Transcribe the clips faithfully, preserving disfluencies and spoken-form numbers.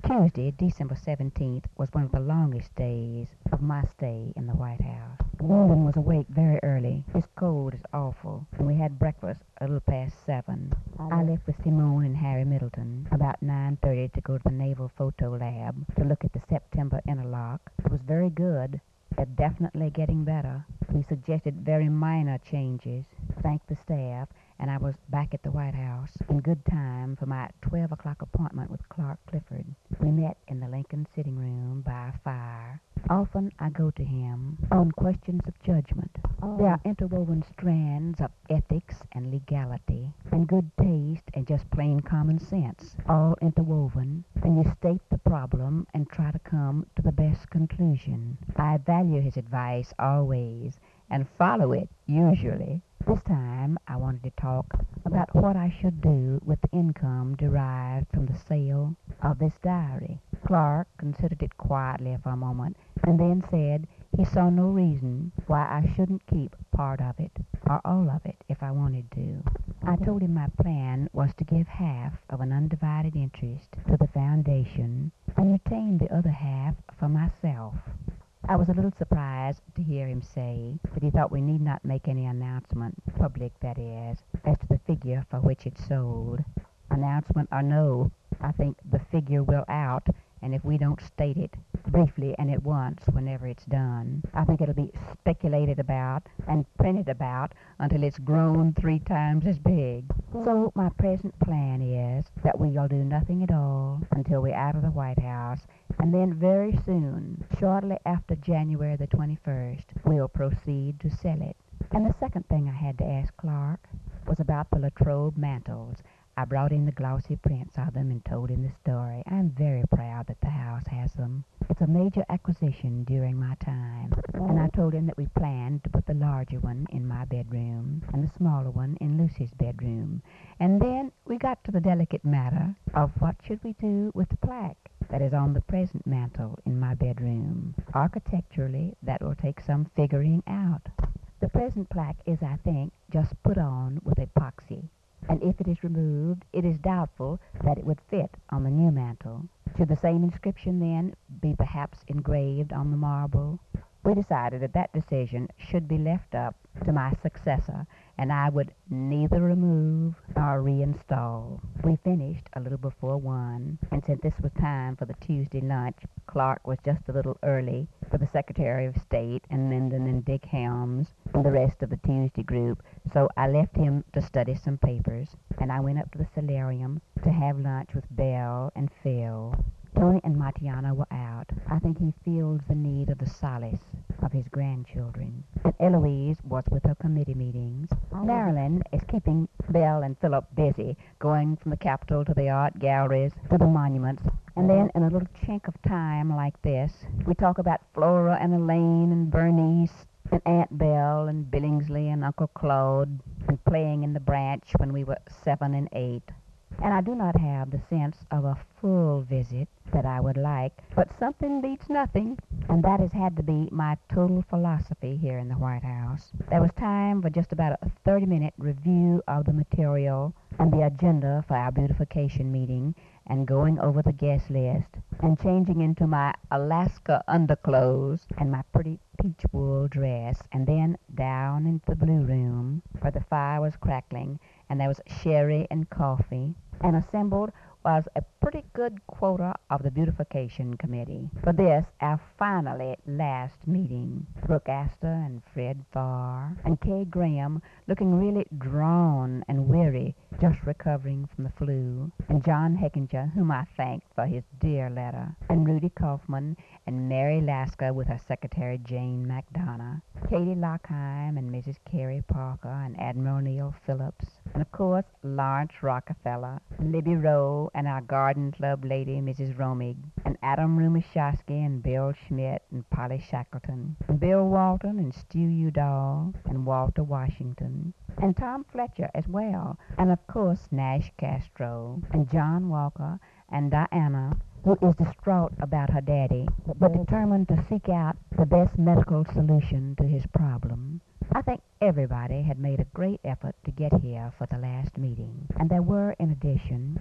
Tuesday, December seventeenth, was one of the longest days of my stay in the White House. Walden was awake very early. His cold is awful, and we had breakfast a little past seven. I left with Simone and Harry Middleton about nine thirty to go to the Naval Photo Lab to look at the September interlock. It was very good. They're definitely getting better. We suggested very minor changes, thanked the staff, and I was back at the White House in good time for my twelve o'clock appointment with Clark Clifford. We met in the Lincoln sitting room by a fire. Often I go to him on questions of judgment. Oh. There are interwoven strands of ethics and legality and good taste and just plain common sense, all interwoven, and you state the problem and try to come to the best conclusion. I value his advice always and follow it, usually. This time, I wanted to talk about what I should do with the income derived from the sale of this diary. Clark considered it quietly for a moment and then said he saw no reason why I shouldn't keep part of it, or all of it, if I wanted to. I told him my plan was to give half of an undivided interest to the foundation and retain the other half for myself. I was a little surprised to hear him say that he thought we need not make any announcement, public that is, as to the figure for which it sold. Announcement or no, I think the figure will out, and if we don't state it briefly and at once whenever it's done, I think it'll be speculated about and printed about until it's grown three times as big. So my present plan is that we'll do nothing at all until we're out of the White House, and then very soon, shortly after January the twenty-first, we'll proceed to sell it. And the second thing I had to ask Clark was about the Latrobe mantles. I brought in the glossy prints of them and told him the story. I'm very proud that the house has them. It's a major acquisition during my time. And I told him that we planned to put the larger one in my bedroom and the smaller one in Lucy's bedroom. And then we got to the delicate matter of what should we do with the plaque that is on the present mantel in my bedroom. Architecturally, that will take some figuring out. The present plaque is, I think, just put on with epoxy. And if it is removed, it is doubtful that it would fit on the new mantel. Should the same inscription, then, be perhaps engraved on the marble? We decided that that decision should be left up to my successor, and I would neither remove nor reinstall. We finished a little before one, and since this was time for the Tuesday lunch, Clark was just a little early for the Secretary of State and Lyndon and Dick Helms and the rest of the Tuesday group, so I left him to study some papers, and I went up to the solarium to have lunch with Belle and Phil. Tony and Matiana were out. I think he feels the need of the solace of his grandchildren. And Eloise was with her committee meetings. Marilyn is keeping Belle and Philip busy, going from the Capitol to the art galleries to the monuments. And then in a little chink of time like this, we talk about Flora and Elaine and Bernice and Aunt Belle and Billingsley and Uncle Claude and playing in the branch when we were seven and eight. And I do not have the sense of a full visit that I would like, but something beats nothing, and that has had to be my total philosophy here in the White House. There was time for just about a thirty-minute review of the material and the agenda for our beautification meeting, and going over the guest list, and changing into my Alaska underclothes and my pretty peach wool dress, and then down into the blue room where the fire was crackling, and there was sherry and coffee, and assembled was a pretty good quota of the Beautification Committee. For this, our finally last meeting, Brooke Astor and Fred Farr and Kay Graham looking really drawn and weary, just recovering from the flu, and John Heckinger, whom I thanked for his dear letter, and Rudy Kaufman and Mary Lasker with her secretary Jane McDonough, Katie Lockheim and Missus Carrie Parker and Admiral Neil Phillips, and of course Lawrence Rockefeller, Libby Rowe, and our garden club lady, Missus Romig, and Adam Rumashowski and Bill Schmidt and Polly Shackleton, and Bill Walton and Stu Udall and Walter Washington, and Tom Fletcher as well, and of course Nash Castro, and John Walker, and Diana, who is distraught about her daddy, but determined to seek out the best medical solution to his problem. I think everybody had made a great effort to get here for the last meeting, and there were, in addition,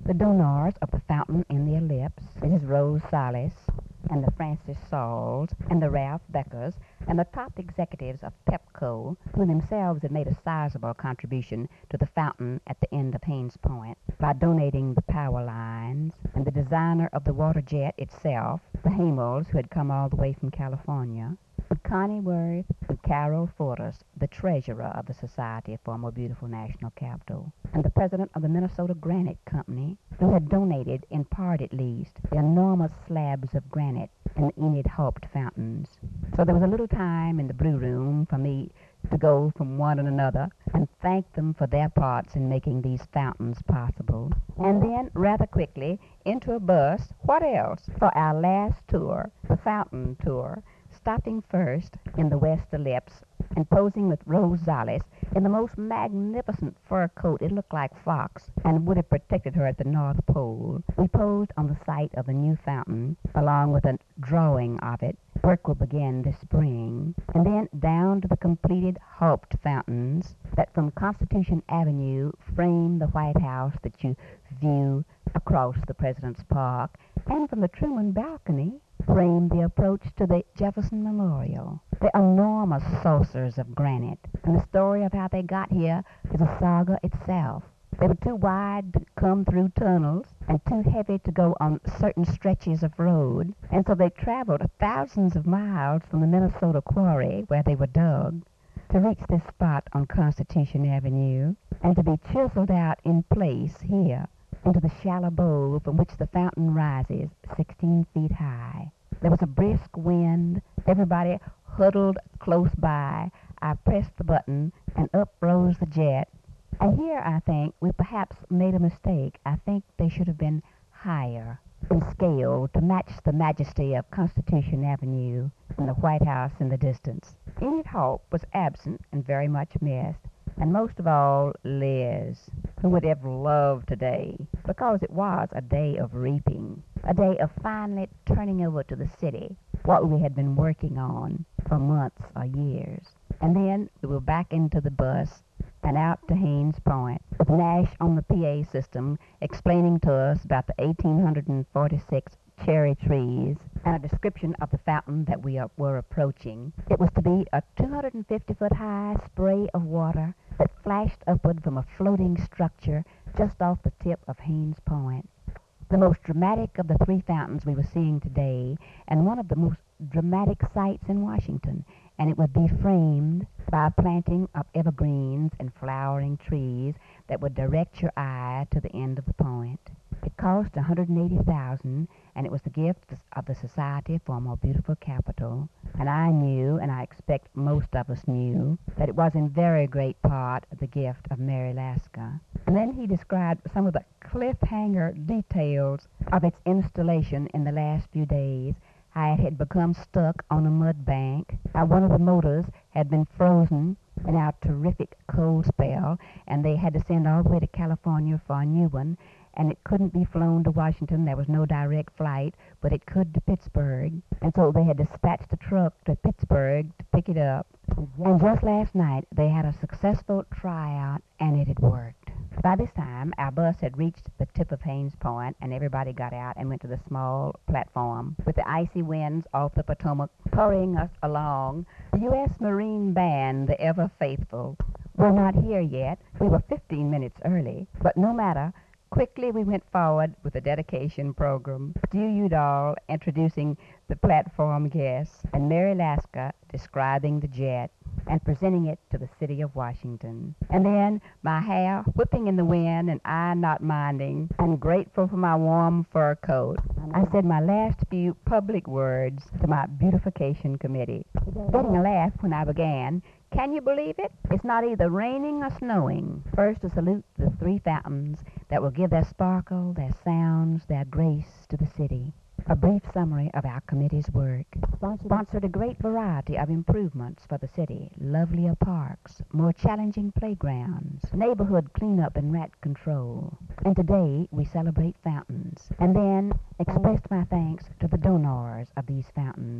The donors of the Fountain in the Ellipse, Missus Rose Salis, and the Francis Sauls, and the Ralph Beckers, and the top executives of Pepco, who themselves had made a sizable contribution to the fountain at the end of Haynes Point by donating the power lines, and the designer of the water jet itself, the Hamels, who had come all the way from California, with Connie Worth and Carol Fortas, the treasurer of the Society for a More Beautiful National Capital, and the president of the Minnesota Granite Company, who had donated, in part at least, the enormous slabs of granite in the Enid Haupt fountains. So there was a little time in the brew room for me to go from one and another and thank them for their parts in making these fountains possible. And then, rather quickly, into a bus, what else, for our last tour, the fountain tour, stopping first in the West Ellipse and posing with Rose Salis in the most magnificent fur coat. It looked like fox and would have protected her at the North Pole. We posed on the site of the new fountain, along with a drawing of it. Work will begin this spring. And then down to the completed Haupt fountains that from Constitution Avenue frame the White House that you view across the President's Park, and from the Truman balcony frame the approach to the Jefferson Memorial. The enormous saucers of granite, and the story of how they got here is a saga itself. They were too wide to come through tunnels and too heavy to go on certain stretches of road, and so they traveled thousands of miles from the Minnesota quarry where they were dug to reach this spot on Constitution Avenue and to be chiseled out in place here into the shallow bowl from which the fountain rises sixteen feet high. There was a brisk wind. Everybody huddled close by. I pressed the button, and up rose the jet. And here, I think, we perhaps made a mistake. I think they should have been higher in scale to match the majesty of Constitution Avenue and the White House in the distance. Enid Haupt was absent and very much missed. And most of all, Liz, who would have loved today, because it was a day of reaping, a day of finally turning over to the city what we had been working on for months or years. And then we were back into the bus and out to Haynes Point, with Nash on the P A system explaining to us about the eighteen forty-six cherry trees and a description of the fountain that we are, were approaching. It was to be a two hundred fifty foot high spray of water that flashed upward from a floating structure just off the tip of Haynes Point. The most dramatic of the three fountains we were seeing today, and one of the most dramatic sights in Washington, and it would be framed by a planting of evergreens and flowering trees that would direct your eye to the end of the point. It cost one hundred eighty thousand dollars, and it was the gift of the Society for a More Beautiful Capital. And I knew, and I expect most of us knew, that it was in very great part the gift of Mary Laska. And then he described some of the cliffhanger details of its installation in the last few days. How it had become stuck on a mud bank, how one of the motors had been frozen in our terrific cold spell, and they had to send all the way to California for a new one, and it couldn't be flown to Washington. There was no direct flight, but it could to Pittsburgh, and so they had dispatched a truck to Pittsburgh to pick it up. And just last night, they had a successful tryout, and it had worked. By this time, our bus had reached the tip of Haynes Point, and everybody got out and went to the small platform with the icy winds off the Potomac hurrying us along. The U S Marine Band, the ever faithful, were not here yet. We were fifteen minutes early, but no matter. Quickly we went forward with the dedication program. Stu Udall introducing the platform guests, and Mary Laska describing the jet and presenting it to the city of Washington. And then, my hair whipping in the wind and I not minding, and grateful for my warm fur coat, I said my last few public words to my beautification committee, getting a laugh when I began. Can you believe it? It's not either raining or snowing. First, to salute the three fountains that will give their sparkle, their sounds, their grace to the city. A brief summary of our committee's work. Sponsored a great variety of improvements for the city, lovelier parks, more challenging playgrounds, neighborhood cleanup and rat control. And today we celebrate fountains. And then expressed my thanks to the donors of these fountains,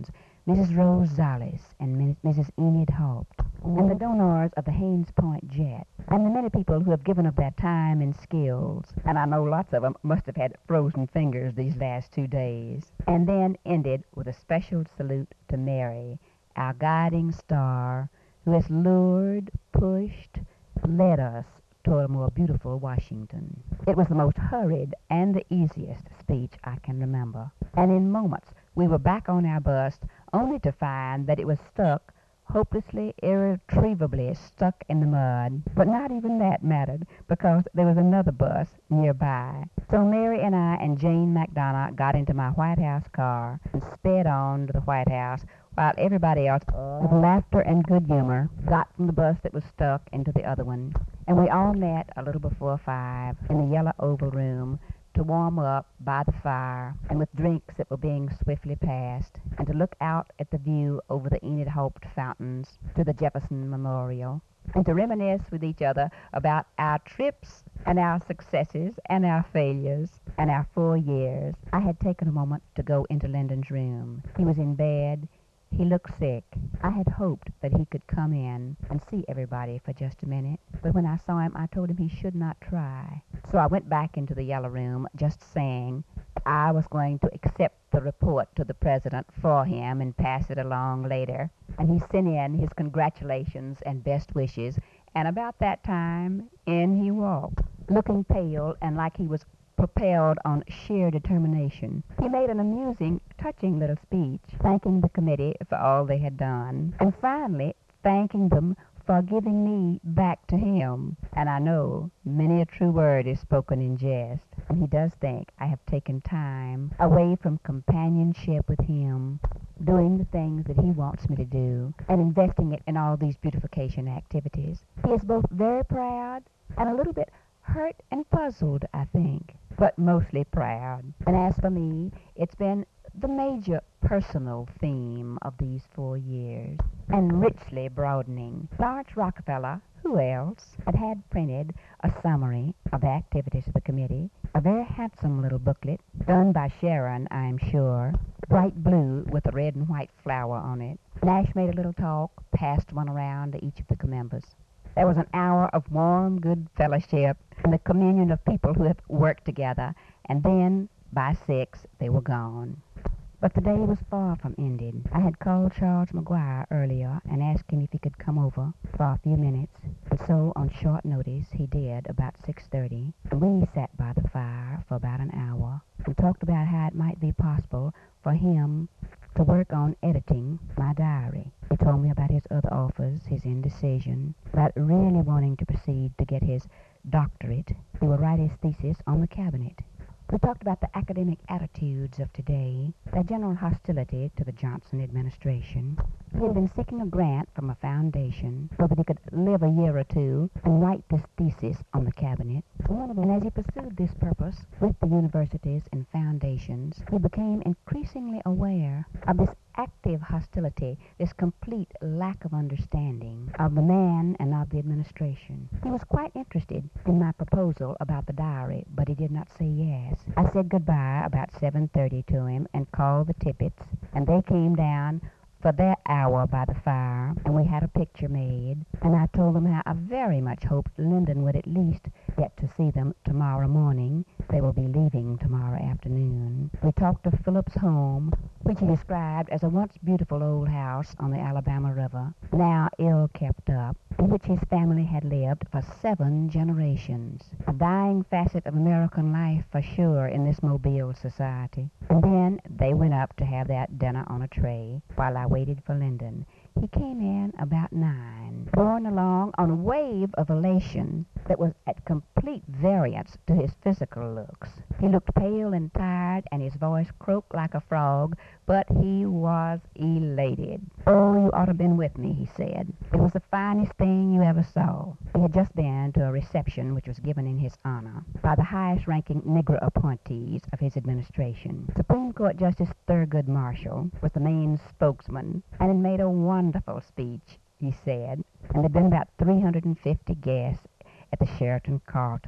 Missus Rose Zollis, and Min- Missus Enid Haupt, and the donors of the Haynes Point Jet, and the many people who have given of their time and skills, and I know lots of them must have had frozen fingers these last two days, and then ended with a special salute to Mary, our guiding star, who has lured, pushed, led us toward a more beautiful Washington. It was the most hurried and the easiest speech I can remember, and in moments we were back on our bus only to find that it was stuck, hopelessly, irretrievably stuck in the mud. But not even that mattered, because there was another bus nearby. So Mary and I and Jane McDonough got into my White House car and sped on to the White House, while everybody else, with laughter and good humor, got from the bus that was stuck into the other one. And we all met a little before five in the yellow oval room to warm up by the fire and with drinks that were being swiftly passed, and to look out at the view over the Enid Haupt fountains to the Jefferson Memorial, and to reminisce with each other about our trips and our successes and our failures and our four years. I had taken a moment to go into Lyndon's room. He was in bed. He looked sick. I had hoped that he could come in and see everybody for just a minute, but when I saw him, I told him he should not try. So I went back into the yellow room, just saying I was going to accept the report to the president for him and pass it along later. And he sent in his congratulations and best wishes, and about that time, in he walked, looking pale and like he was propelled on sheer determination. He made an amusing, touching little speech, thanking the committee for all they had done, and finally thanking them for giving me back to him. And I know many a true word is spoken in jest, and he does think I have taken time away from companionship with him, doing the things that he wants me to do, and investing it in all these beautification activities. He is both very proud and a little bit hurt and puzzled, I think, but mostly proud. And as for me, it's been the major personal theme of these four years, and richly broadening. Lawrence Rockefeller, who else, had had printed a summary of the activities of the committee, a very handsome little booklet, done by Sharon, I'm sure, bright blue with a red and white flower on it. Nash made a little talk, passed one around to each of the members. There was an hour of warm, good fellowship and the communion of people who have worked together, and then, by six, they were gone. But the day was far from ended. I had called Charles McGuire earlier and asked him if he could come over for a few minutes, and so on short notice he did about six thirty, and we sat by the fire for about an hour and talked about how it might be possible for him to work on editing my diary. He told me about his other offers, his indecision, about really wanting to proceed to get his doctorate. He would write his thesis on the cabinet. We talked about the academic attitudes of today, their general hostility to the Johnson administration. He had been seeking a grant from a foundation so that he could live a year or two and write this thesis on the cabinet. And as he pursued this purpose with the universities and foundations, he became increasingly aware of this active hostility, this complete lack of understanding of the man and of the administration. He was quite interested in my proposal about the diary, but he did not say yes. I said goodbye about seven thirty to him and called the Tippets, and they came down for their hour by the fire, and we had a picture made, and I told them how I very much hoped Lyndon would at least get to see them tomorrow morning. They will be leaving tomorrow afternoon. We talked of Philip's home, which he described as a once beautiful old house on the Alabama River, now ill kept up, in which his family had lived for seven generations. A dying facet of American life for sure in this Mobile society. And then they went up to have that dinner on a tray while I waited for Lyndon. He came in about nine, borne along on a wave of elation that was at complete variance to his physical looks. He looked pale and tired, and his voice croaked like a frog, but he was elated. "Oh, you ought to have been with me," he said. "It was the finest thing you ever saw." He had just been to a reception which was given in his honor by the highest-ranking Negro appointees of his administration. Supreme Court Justice Thurgood Marshall was the main spokesman, and had made a wonderful speech, he said, and there had been about three hundred fifty guests at the Sheraton Carlton.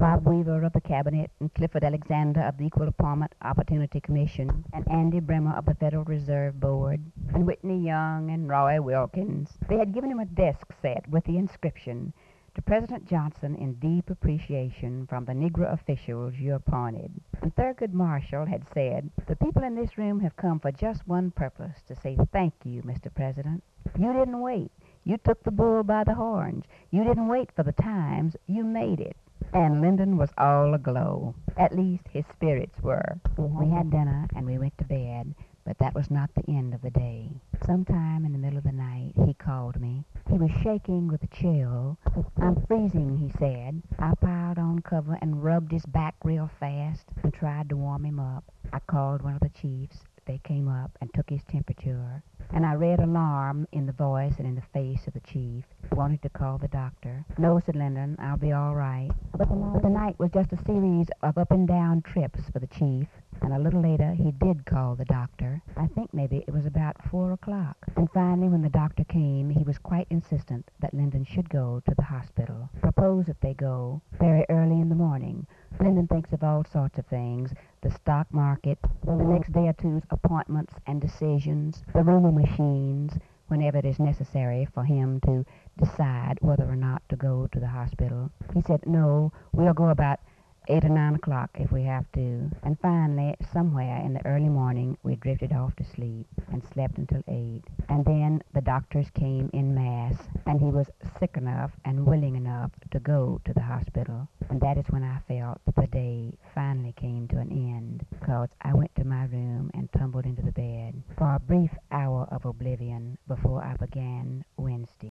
Bob Weaver of the Cabinet, and Clifford Alexander of the Equal Employment Opportunity Commission, and Andy Bremer of the Federal Reserve Board, and Whitney Young and Roy Wilkins. They had given him a desk set with the inscription, "To President Johnson in deep appreciation from the Negro officials you appointed." And Thurgood Marshall had said, "The people in this room have come for just one purpose, to say thank you, Mister President. You didn't wait. You took the bull by the horns. You didn't wait for the times. You made it." And Lyndon was all aglow. At least his spirits were. We had dinner and we went to bed, but that was not the end of the day. Sometime in the middle of the night, he called me. He was shaking with a chill. "I'm freezing," he said. I piled on cover and rubbed his back real fast and tried to warm him up. I called one of the chiefs. They came up and took his temperature, and I read alarm in the voice and in the face of the chief. He wanted to call the doctor. "No," said Lyndon, "I'll be all right." But the, night, but the night was just a series of up and down trips for the chief, and a little later he did call the doctor. I think maybe it was about four o'clock. And finally, when the doctor came, he was quite insistent that Lyndon should go to the hospital. Proposed that they go very early in the morning. Lyndon thinks of all sorts of things: the stock market, the next day or two's appointments and decisions, the rooming machines, whenever it is necessary for him to decide whether or not to go to the hospital. He said, "No, we'll go about eight or nine o'clock if we have to." And finally, somewhere in the early morning, we drifted off to sleep and slept until eight. And then the doctors came in mass, and he was sick enough and willing enough to go to the hospital. And that is when I felt that the day finally came to an end, because I went to my room and tumbled into the bed for a brief hour of oblivion before I began Wednesday.